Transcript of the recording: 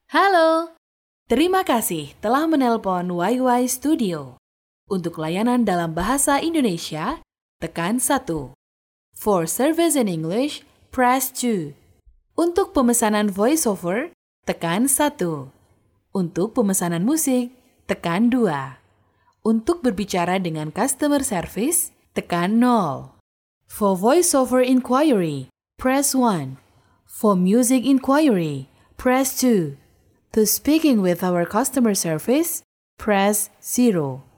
Halo, terima kasih telah menelpon YY Studio. Untuk layanan dalam bahasa Indonesia, tekan 1. For service in English, press 2. Untuk pemesanan voiceover, tekan 1. Untuk pemesanan musik, tekan 2. Untuk berbicara dengan customer service, tekan 0. For voiceover inquiry, press 1. For music inquiry, press 2. To speaking with our customer service, press 0.